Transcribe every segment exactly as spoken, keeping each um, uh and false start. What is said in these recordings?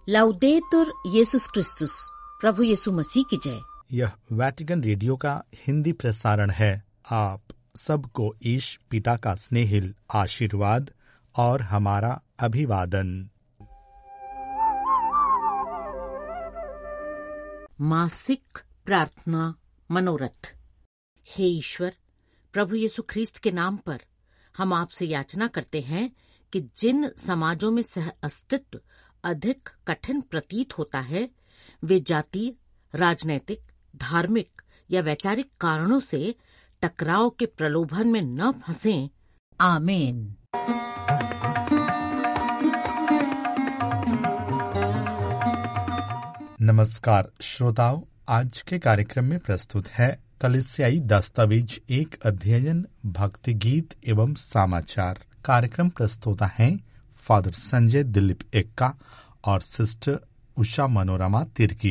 लाउदेतुर येसुस क्रिस्तुस, प्रभु यीशु मसीह की जय। यह वैटिकन रेडियो का हिंदी प्रसारण है। आप सबको ईश पिता का स्नेहिल आशीर्वाद और हमारा अभिवादन। मासिक प्रार्थना मनोरथ। हे ईश्वर, प्रभु यीशु ख्रीस्त के नाम पर हम आपसे याचना करते हैं कि जिन समाजों में सह अस्तित्व अधिक कठिन प्रतीत होता है, वे जातीय, राजनैतिक, धार्मिक या वैचारिक कारणों से टकराव के प्रलोभन में न फंसें। आमीन। नमस्कार श्रोताओ, आज के कार्यक्रम में प्रस्तुत है कलीसियाई दस्तावेज एक अध्ययन, भक्ति गीत एवं समाचार। कार्यक्रम प्रस्तुता है फादर संजय दिलीप एक्का और सिस्टर उषा मनोरमा तिर्की।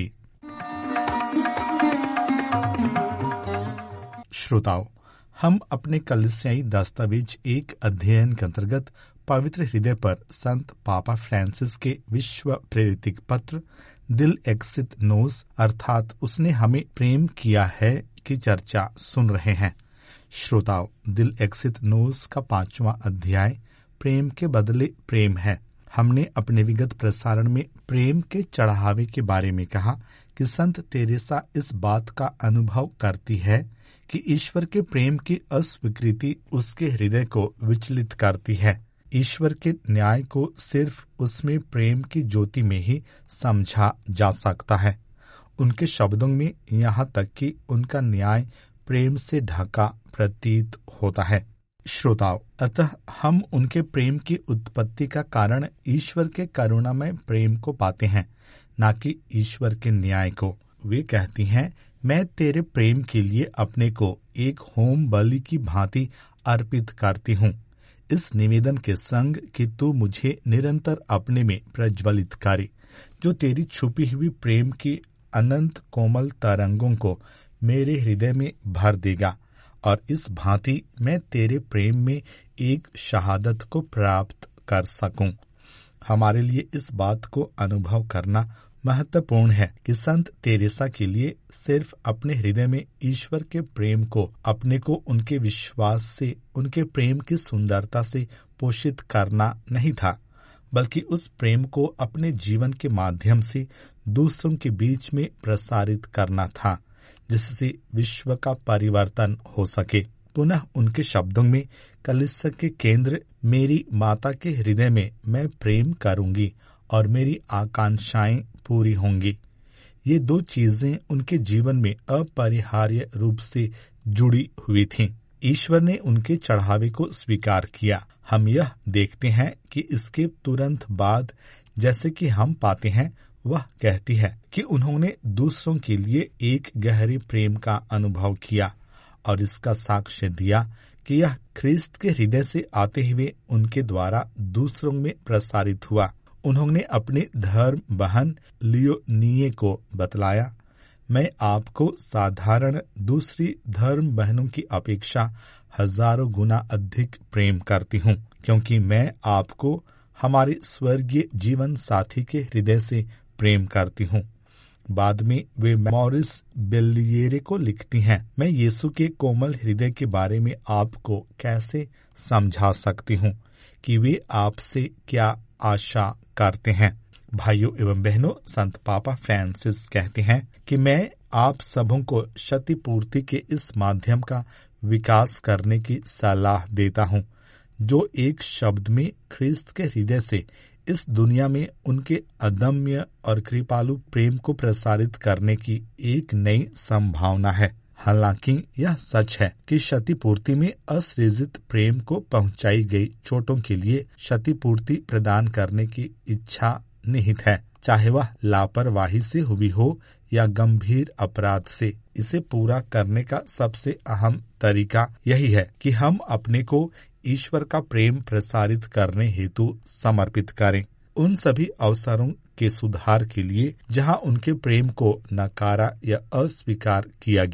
श्रोताओ, हम अपने कलीसियाई दस्तावेज एक अध्ययन के अंतर्गत पवित्र हृदय पर संत पापा फ्रांसिस के विश्व प्रेरित पत्र दिल एक्सित नोस अर्थात उसने हमें प्रेम किया है की चर्चा सुन रहे हैं। श्रोताओ, दिल एक्सित नोस का पांचवा अध्याय प्रेम के बदले प्रेम है। हमने अपने विगत प्रसारण में प्रेम के चढ़ावे के बारे में कहा कि संत तेरेसा इस बात का अनुभव करती है कि ईश्वर के प्रेम की अस्वीकृति उसके हृदय को विचलित करती है। ईश्वर के न्याय को सिर्फ उसमें प्रेम की ज्योति में ही समझा जा सकता है। उनके शब्दों में यहाँ तक कि उनका न्याय प्रेम से ढका प्रतीत होता है। श्रोताओ, अतः हम उनके प्रेम की उत्पत्ति का कारण ईश्वर के करुणामय प्रेम को पाते हैं, न कि ईश्वर के न्याय को। वे कहती हैं, मैं तेरे प्रेम के लिए अपने को एक होम बलि की भांति अर्पित करती हूँ, इस निवेदन के संग कि तू मुझे निरंतर अपने में प्रज्वलित करे, जो तेरी छुपी हुई प्रेम की अनंत कोमल तरंगों को मेरे हृदय में भर देगा, और इस भांति मैं तेरे प्रेम में एक शहादत को प्राप्त कर सकूं। हमारे लिए इस बात को अनुभव करना महत्वपूर्ण है कि संत तेरेसा के लिए सिर्फ अपने हृदय में ईश्वर के प्रेम को अपने को उनके विश्वास से, उनके प्रेम की सुंदरता से पोषित करना नहीं था, बल्कि उस प्रेम को अपने जीवन के माध्यम से दूसरों के बीच में प्रसारित करना था, जिससे विश्व का परिवर्तन हो सके। पुनः उनके शब्दों में, कलीसिया के केंद्र मेरी माता के हृदय में मैं प्रेम करूंगी और मेरी आकांक्षाएं पूरी होंगी। ये दो चीजें उनके जीवन में अपरिहार्य रूप से जुड़ी हुई थीं। ईश्वर ने उनके चढ़ावे को स्वीकार किया। हम यह देखते हैं कि इसके तुरंत बाद, जैसे कि हम पाते हैं, वह कहती है कि उन्होंने दूसरों के लिए एक गहरे प्रेम का अनुभव किया और इसका साक्ष्य दिया कि यह ख्रीस्त के हृदय से आते हुए उनके द्वारा दूसरों में प्रसारित हुआ। उन्होंने अपने धर्म बहन लियोनिये को बतलाया, मैं आपको साधारण दूसरी धर्म बहनों की अपेक्षा हजारों गुना अधिक प्रेम करती हूँ, क्योंकि मैं आपको हमारे स्वर्गीय जीवन साथी के हृदय से प्रेम करती हूँ। बाद में वे मॉरिस बेलियरे को लिखती हैं, मैं यीशु के कोमल हृदय के बारे में आपको कैसे समझा सकती हूँ कि वे आपसे क्या आशा करते हैं। भाइयों एवं बहनों, संत पापा फ्रांसिस कहते हैं कि मैं आप सबों को क्षतिपूर्ति के इस माध्यम का विकास करने की सलाह देता हूँ, जो एक शब्द में ख्रीस्त के हृदय से इस दुनिया में उनके अदम्य और कृपालु प्रेम को प्रसारित करने की एक नई संभावना है। हालांकि यह सच है कि क्षतिपूर्ति में असृजित प्रेम को पहुंचाई गई चोटों के लिए क्षतिपूर्ति प्रदान करने की इच्छा निहित है, चाहे वह लापरवाही से हुई हो या गंभीर अपराध से। इसे पूरा करने का सबसे अहम तरीका यही है कि हम अपने को ईश्वर का प्रेम प्रसारित करने हेतु समर्पित करें, उन सभी अवसरों के सुधार के लिए जहां उनके प्रेम को नकारा या अस्वीकार किया गया।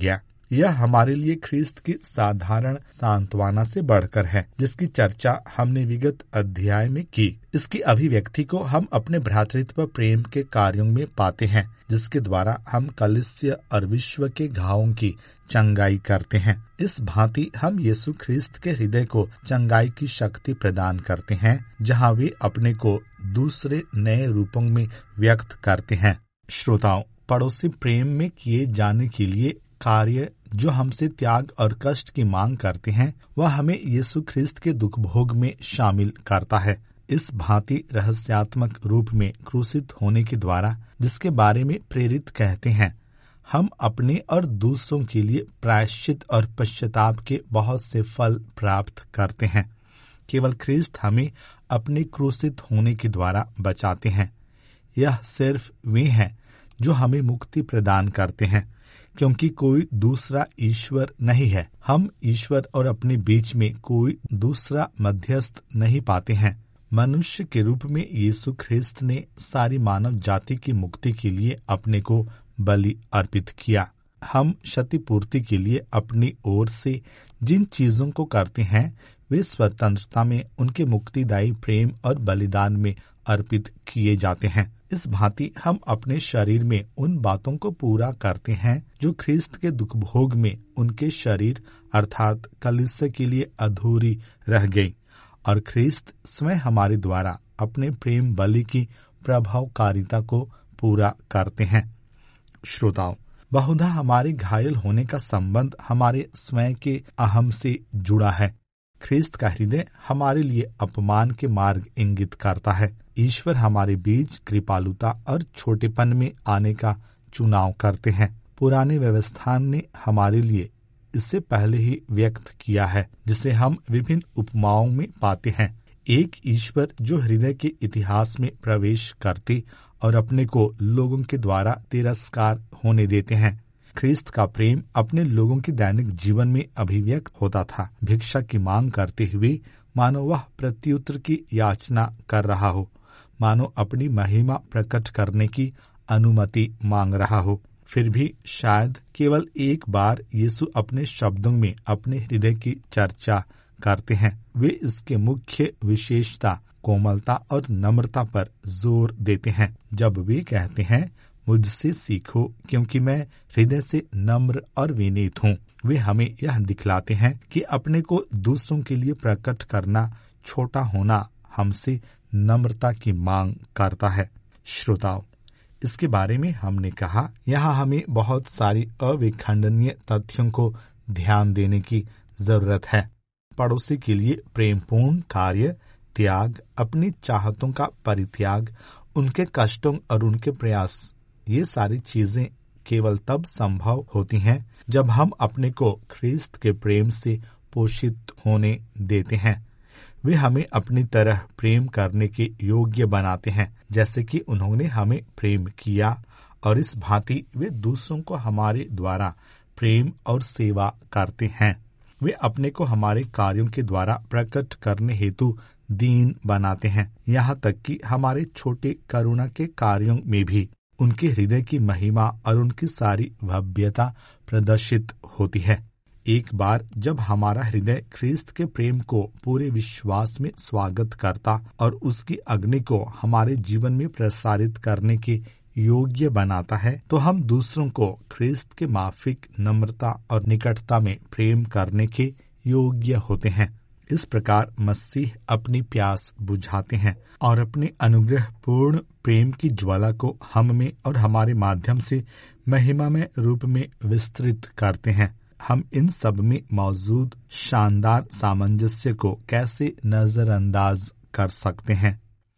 यह हमारे लिए ख्रीस्त की साधारण सांत्वना से बढ़कर है, जिसकी चर्चा हमने विगत अध्याय में की। इसकी अभिव्यक्ति को हम अपने भ्रातृत्व प्रेम के कार्यों में पाते हैं, जिसके द्वारा हम कलीसिया और विश्व के घावों की चंगाई करते हैं। इस भांति हम यीशु ख्रीस्त के हृदय को चंगाई की शक्ति प्रदान करते हैं, जहाँ वे अपने को दूसरे नए रूपों में व्यक्त करते हैं। श्रोताओं, पड़ोसी प्रेम में किए जाने के लिए कार्य जो हमसे त्याग और कष्ट की मांग करते हैं, वह हमें यीशु ख्रीस्त के दुख भोग में शामिल करता है। इस भांति रहस्यात्मक रूप में क्रूसित होने के द्वारा, जिसके बारे में प्रेरित कहते हैं, हम अपने और दूसरों के लिए प्रायश्चित और पश्चाताप के बहुत से फल प्राप्त करते हैं। केवल ख्रीस्त हमें अपने क्रूसित होने के द्वारा बचाते हैं। यह सिर्फ वे हैं जो हमें मुक्ति प्रदान करते हैं, क्योंकि कोई दूसरा ईश्वर नहीं है। हम ईश्वर और अपने बीच में कोई दूसरा मध्यस्थ नहीं पाते हैं। मनुष्य के रूप में यीशु ख्रीस्त ने सारी मानव जाति की मुक्ति के लिए अपने को बलि अर्पित किया। हम क्षतिपूर्ति के लिए अपनी ओर से जिन चीजों को करते हैं, वे स्वतंत्रता में उनके मुक्तिदायी प्रेम और बलिदान में अर्पित किए जाते हैं। इस भांति हम अपने शरीर में उन बातों को पूरा करते हैं जो ख्रीस्त के दुख भोग में उनके शरीर अर्थात कलीसिया के लिए अधूरी रह गई, और ख्रीस्त स्वयं हमारे द्वारा अपने प्रेम बलि की प्रभावकारिता को पूरा करते हैं। श्रोताओं, बहुधा हमारे घायल होने का संबंध हमारे स्वयं के अहम से जुड़ा है। ख्रीस्त का हृदय हमारे लिए अपमान के मार्ग इंगित करता है। ईश्वर हमारे बीच कृपालुता और छोटेपन में आने का चुनाव करते हैं। पुराने व्यवस्थान ने हमारे लिए इससे पहले ही व्यक्त किया है, जिसे हम विभिन्न उपमाओं में पाते हैं। एक ईश्वर जो हृदय के इतिहास में प्रवेश करते और अपने को लोगों के द्वारा तिरस्कार होने देते हैं। ख्रीस्त का प्रेम अपने लोगों के दैनिक जीवन में अभिव्यक्त होता था, भिक्षा की मांग करते हुए, मानो वह प्रत्युत्तर की याचना कर रहा हो, मानो अपनी महिमा प्रकट करने की अनुमति मांग रहा हो। फिर भी शायद केवल एक बार यीशु अपने शब्दों में अपने हृदय की चर्चा करते हैं। वे इसके मुख्य विशेषता, कोमलता और नम्रता पर जोर देते हैं, जब वे कहते हैं, मुझसे सीखो क्योंकि मैं हृदय से नम्र और विनीत हूँ। वे हमें यह दिखलाते हैं कि अपने को दूसरों के लिए प्रकट करना, छोटा होना हमसे नम्रता की मांग करता है। श्रोताओं, इसके बारे में हमने कहा, यहाँ हमें बहुत सारी अविखंडनीय तथ्यों को ध्यान देने की जरूरत है। पड़ोसी के लिए प्रेमपूर्ण कार्य, त्याग, अपनी चाहतों का परित्याग, उनके कष्टों और उनके प्रयास, ये सारी चीजें केवल तब संभव होती हैं जब हम अपने को ख्रीस्त के प्रेम से पोषित होने देते हैं। वे हमें अपनी तरह प्रेम करने के योग्य बनाते हैं, जैसे कि उन्होंने हमें प्रेम किया, और इस भांति वे दूसरों को हमारे द्वारा प्रेम और सेवा करते हैं। वे अपने को हमारे कार्यों के द्वारा प्रकट करने हेतु दीन बनाते हैं, यहाँ तक कि हमारे छोटे करुणा के कार्यों में भी उनके हृदय की महिमा और उनकी सारी भव्यता प्रदर्शित होती है। एक बार जब हमारा हृदय ख्रीस्त के प्रेम को पूरे विश्वास में स्वागत करता और उसकी अग्नि को हमारे जीवन में प्रसारित करने के योग्य बनाता है, तो हम दूसरों को ख्रीस्त के माफिक नम्रता और निकटता में प्रेम करने के योग्य होते हैं। इस प्रकार मसीह अपनी प्यास बुझाते हैं और अपने अनुग्रह पूर्ण प्रेम की ज्वाला को हम में और हमारे माध्यम से महिमामय रूप में विस्तृत करते हैं। हम इन सब में मौजूद शानदार सामंजस्य को कैसे नजरअंदाज कर सकते हैं।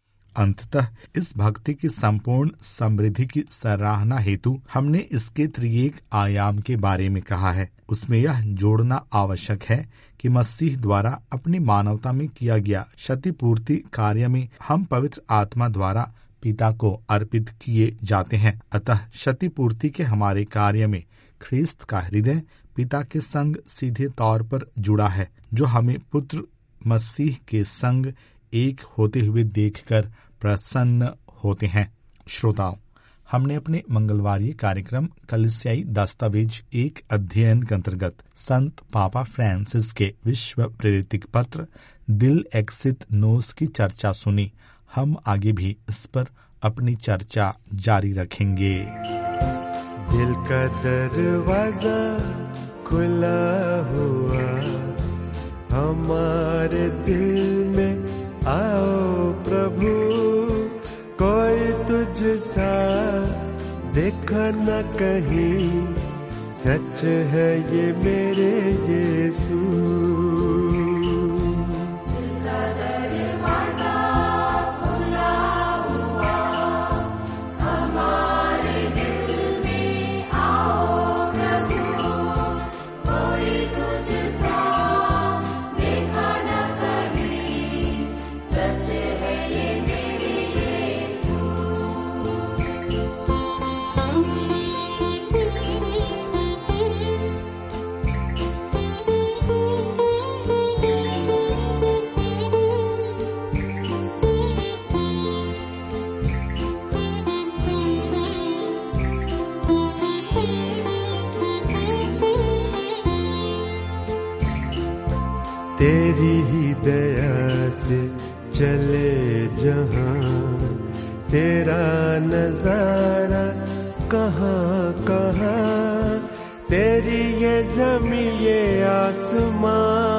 अंततः इस भक्ति की संपूर्ण समृद्धि की सराहना हेतु हमने इसके त्रिएक आयाम के बारे में कहा है। उसमें यह जोड़ना आवश्यक है कि मसीह द्वारा अपनी मानवता में किया गया क्षतिपूर्ति कार्य में हम पवित्र आत्मा द्वारा पिता को अर्पित किए जाते हैं। अतः क्षतिपूर्ति के हमारे कार्य में ख्रीस्त का हृदय पिता के संग सीधे तौर पर जुड़ा है, जो हमें पुत्र मसीह के संग एक होते हुए देखकर प्रसन्न होते हैं। श्रोताओं, हमने अपने मंगलवारी कार्यक्रम कलीसियाई दस्तावेज एक अध्ययन के अंतर्गत संत पापा फ्रांसिस के विश्व प्रेरित पत्र दिल एक्सित नोस की चर्चा सुनी। हम आगे भी इस पर अपनी चर्चा जारी रखेंगे। दिल का दरवाजा खुला हुआ, हमारे दिल में आओ प्रभु, कोई तुझसा देखा न कहीं, सच है ये मेरे यीशु। तेरी ही दया से चले जहां, तेरा नजारा कहाँ कहाँ, तेरी ये ज़मीं ये आसमां,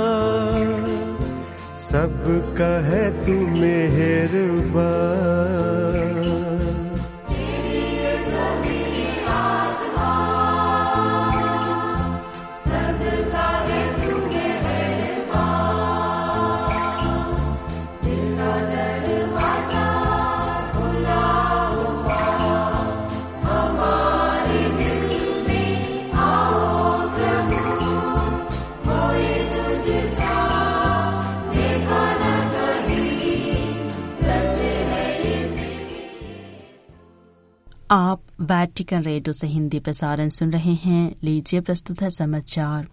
सबका है तू मेहरबान। आप वैटिकन रेडियो से हिंदी प्रसारण सुन रहे हैं। लीजिए प्रस्तुत है समाचार।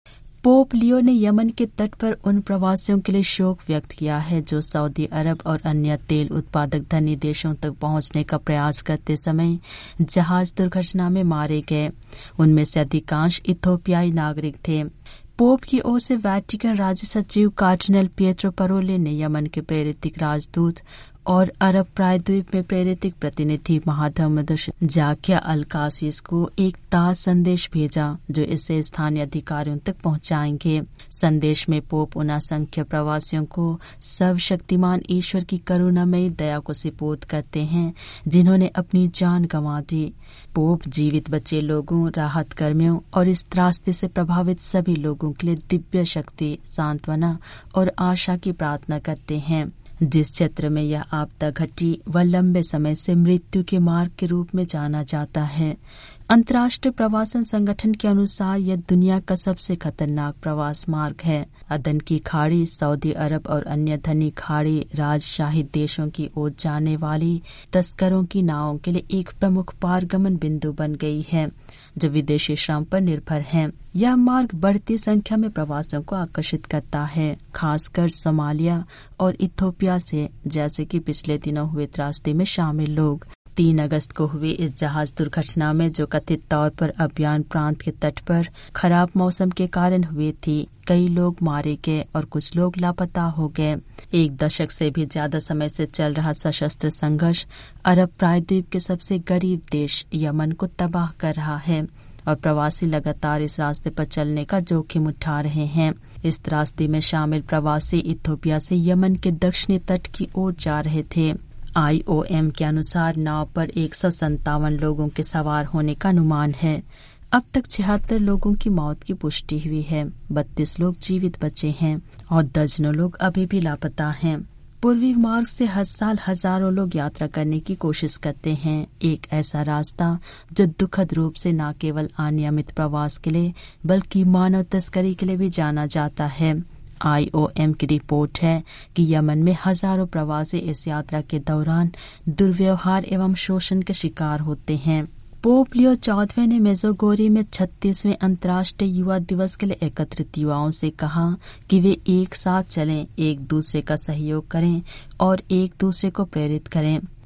पोप लियो ने यमन के तट पर उन प्रवासियों के लिए शोक व्यक्त किया है जो सऊदी अरब और अन्य तेल उत्पादक धनी देशों तक पहुंचने का प्रयास करते समय जहाज दुर्घटना में मारे गए। उनमें से अधिकांश इथोपियाई नागरिक थे। पोप की ओर से वैटिकन राज्य सचिव कार्डिनल पिएट्रो परोले ने यमन के प्रेरित राजदूत और अरब प्रायद्वीप में प्रेरित प्रतिनिधि महाधमदश जाकिया अल कासिस को एक ताज संदेश भेजा जो इसे स्थानीय अधिकारियों तक पहुंचाएंगे। संदेश में पोप उन असंख्य प्रवासियों को सर्वशक्तिमान ईश्वर की करुणामयी दया को सुपुर्द करते हैं जिन्होंने अपनी जान गंवा दी। पोप जीवित बचे लोगों, राहत कर्मियों और इस रास्ते से प्रभावित सभी लोगों के लिए दिव्य शक्ति, सांत्वना और आशा की प्रार्थना करते हैं। जिस क्षेत्र में यह आपदा घटी वह लंबे समय से मृत्यु के मार्ग के रूप में जाना जाता है। अंतर्राष्ट्रीय प्रवासन संगठन के अनुसार यह दुनिया का सबसे खतरनाक प्रवास मार्ग है। अदन की खाड़ी सऊदी अरब और अन्य धनी खाड़ी राजशाही देशों की ओर जाने वाली तस्करों की नावों के लिए एक प्रमुख पारगमन बिंदु बन गई है जो विदेशी श्रम पर निर्भर है। यह मार्ग बढ़ती संख्या में प्रवासियों को आकर्षित करता है, खासकर सोमालिया और इथोपिया से, जैसे कि पिछले दिनों हुए त्रासदी में शामिल लोग। तीन अगस्त को हुई इस जहाज दुर्घटना में जो कथित तौर पर अबियान प्रांत के तट पर खराब मौसम के कारण हुई थी, कई लोग मारे गए और कुछ लोग लापता हो गए। एक दशक से भी ज्यादा समय से चल रहा सशस्त्र संघर्ष अरब प्रायद्वीप के सबसे गरीब देश यमन को तबाह कर रहा है और प्रवासी लगातार इस रास्ते पर चलने का जोखिम उठा रहे हैं। इस त्रासदी में शामिल प्रवासी इथोपिया से यमन के दक्षिणी तट की ओर जा रहे थे। आई ओ एम के अनुसार नाव पर एक सौ संतावन लोगों के सवार होने का अनुमान है। अब तक छिहत्तर लोगों की मौत की पुष्टि हुई है, बत्तीस लोग जीवित बचे हैं और दर्जनों लोग अभी भी लापता हैं। पूर्वी मार्ग से हर साल हजारों लोग यात्रा करने की कोशिश करते हैं, एक ऐसा रास्ता जो दुखद रूप से न केवल अनियमित प्रवास के लिए बल्कि मानव तस्करी के लिए भी जाना जाता है। आई ओ एम की रिपोर्ट है कि यमन में हजारों प्रवासी इस यात्रा के दौरान दुर्व्यवहार एवं शोषण के शिकार होते हैं। पोप लियो चौदहवें ने मेजोगोरी में छत्तीसवें अंतर्राष्ट्रीय युवा दिवस के लिए एकत्रित युवाओं से कहा कि वे एक साथ चलें, एक दूसरे का सहयोग करें और एक दूसरे को प्रेरित करें।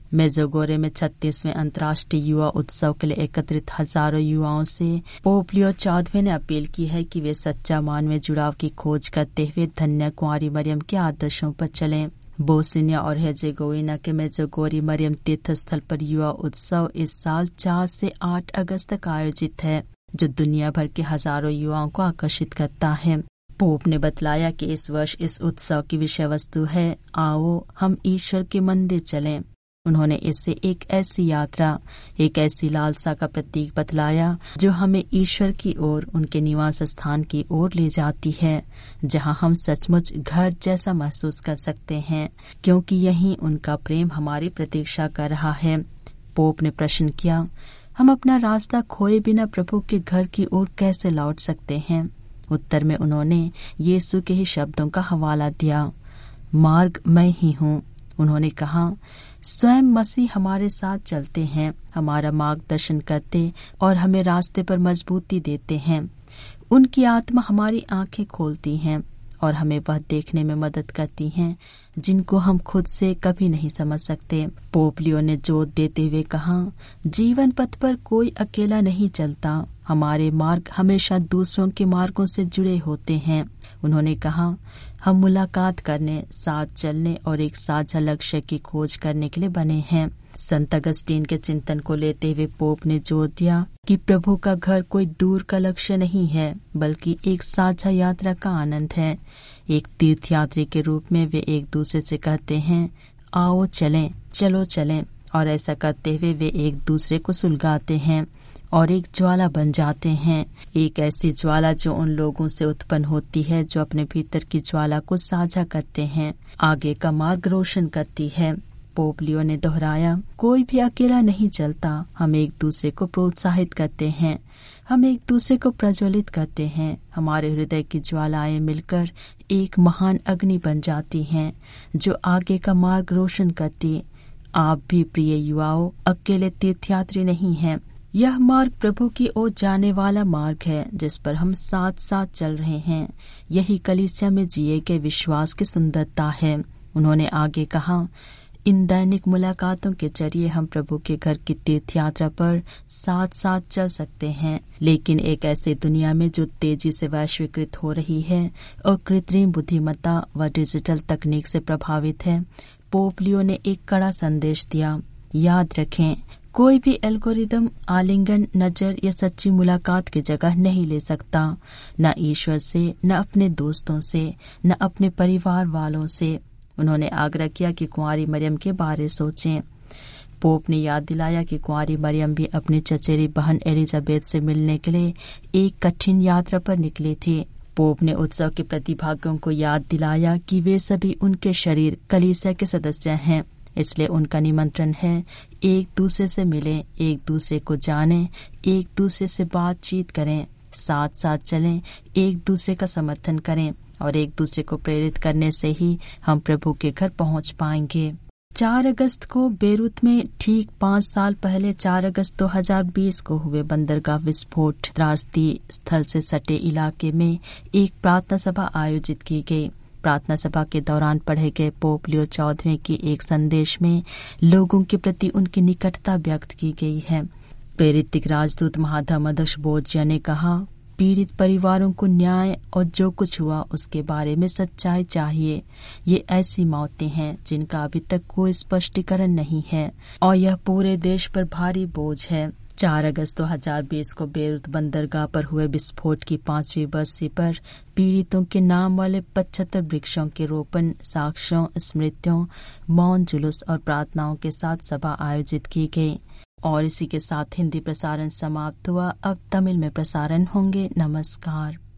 मेजोगोरे में छत्तीसवें अंतर्राष्ट्रीय युवा उत्सव के लिए एकत्रित हजारों युवाओं से पोप लियो चौदहवें ने अपील की है कि वे सच्चा मानवीय जुड़ाव की खोज करते हुए धन्य कुंवारी मरियम के आदर्शों पर चलें। बोस्निया और हेर्जेगोविना के मेजोगोरी मरियम तीर्थ स्थल पर युवा उत्सव इस साल चार से आठ अगस्त तक आयोजित है, जो दुनिया भर के हजारों युवाओं को आकर्षित करता है। पोप ने बतलाया कि इस वर्ष इस उत्सव की विषय वस्तु है, आओ हम ईश्वर के मंदिर चलें। उन्होंने इसे एक ऐसी यात्रा, एक ऐसी लालसा का प्रतीक बतलाया जो हमें ईश्वर की ओर, उनके निवास स्थान की ओर ले जाती है, जहां हम सचमुच घर जैसा महसूस कर सकते हैं, क्योंकि यहीं उनका प्रेम हमारी प्रतीक्षा कर रहा है। पोप ने प्रश्न किया, हम अपना रास्ता खोए बिना प्रभु के घर की ओर कैसे लौट सकते हैं? उत्तर में उन्होंने यीशु के ही शब्दों का हवाला दिया, मार्ग मैं ही हूँ। उन्होंने कहा, स्वयं मसीह हमारे साथ चलते हैं, हमारा मार्गदर्शन करते और हमें रास्ते पर मजबूती देते हैं। उनकी आत्मा हमारी आंखें खोलती हैं और हमें वह देखने में मदद करती हैं जिनको हम खुद से कभी नहीं समझ सकते। पोप लियो ने जोर देते हुए कहा, जीवन पथ पर कोई अकेला नहीं चलता, हमारे मार्ग हमेशा दूसरों के मार्गों से जुड़े होते हैं। उन्होंने कहा, हम मुलाकात करने, साथ चलने और एक साझा लक्ष्य की खोज करने के लिए बने हैं। संत अगस्टीन के चिंतन को लेते हुए पोप ने जोर दिया कि प्रभु का घर कोई दूर का लक्ष्य नहीं है, बल्कि एक साझा यात्रा का आनंद है। एक तीर्थयात्री के रूप में वे एक दूसरे से कहते हैं, आओ चलें, चलो चलें, और ऐसा करते हुए वे एक दूसरे को सुलगाते हैं और एक ज्वाला बन जाते हैं। एक ऐसी ज्वाला जो उन लोगों से उत्पन्न होती है जो अपने भीतर की ज्वाला को साझा करते हैं, आगे का मार्ग रोशन करती है। पोप लियो ने दोहराया, कोई भी अकेला नहीं चलता, हम एक दूसरे को प्रोत्साहित करते हैं, हम एक दूसरे को प्रज्वलित करते हैं। हमारे हृदय की ज्वालाएं मिलकर एक महान अग्नि बन जाती हैं जो आगे का मार्ग रोशन करती। आप भी प्रिय युवाओं अकेले तीर्थयात्री नहीं हैं। यह मार्ग प्रभु की ओर जाने वाला मार्ग है जिस पर हम साथ साथ चल रहे हैं। यही कलीसिया में जिए गए विश्वास की सुंदरता है। उन्होंने आगे कहा, इन दैनिक मुलाकातों के जरिए हम प्रभु के घर की तीर्थ यात्रा पर साथ साथ चल सकते हैं, लेकिन एक ऐसी दुनिया में जो तेजी से वैश्वीकृत हो रही है और कृत्रिम बुद्धिमत्ता व डिजिटल तकनीक से प्रभावित है, पोप लियो ने एक कड़ा संदेश दिया। याद रखें, कोई भी एल्गोरिदम आलिंगन, नजर या सच्ची मुलाकात की जगह नहीं ले सकता, न ईश्वर से, न अपने दोस्तों से, न अपने परिवार वालों से। उन्होंने आग्रह किया कि कुंवारी मरियम के बारे सोचें। पोप ने याद दिलाया कि कुंवारी मरियम भी अपनी चचेरी बहन एलिजाबेथ से मिलने के लिए एक कठिन यात्रा पर निकली थी। पोप ने उत्सव के प्रतिभागियों को याद दिलाया कि वे सभी उनके शरीर कलीसिया के सदस्य हैं, इसलिए उनका निमंत्रण है एक दूसरे से मिलें, एक दूसरे को जानें, एक दूसरे से बातचीत करें, साथ साथ चलें, एक दूसरे का समर्थन करें और एक दूसरे को प्रेरित करने से ही हम प्रभु के घर पहुंच पाएंगे। चार अगस्त को बेरूत में ठीक पाँच साल पहले चार अगस्त दो हज़ार बीस को हुए बंदरगाह विस्फोट त्रासदी स्थल से सटे इलाके में एक प्रार्थना सभा आयोजित की गई। प्रार्थना सभा के दौरान पढ़े गए पोप लियो चौदहवें की एक संदेश में लोगों के प्रति उनकी निकटता व्यक्त की गई है। प्रेरित राजदूत महाधमदश बोधिया ने कहा, पीड़ित परिवारों को न्याय और जो कुछ हुआ उसके बारे में सच्चाई चाहिए। ये ऐसी मौतें हैं जिनका अभी तक कोई स्पष्टीकरण नहीं है और यह पूरे देश पर भारी बोझ है। चार अगस्त दो हज़ार बीस को बेरूत बंदरगाह पर हुए विस्फोट की पांचवी बरसी पर पीड़ितों के नाम वाले पचहत्तर वृक्षों के रोपण, साक्ष्यों, स्मृतियों, मौन जुलूस और प्रार्थनाओं के साथ सभा आयोजित की गई। और इसी के साथ हिंदी प्रसारण समाप्त हुआ। अब तमिल में प्रसारण होंगे। नमस्कार।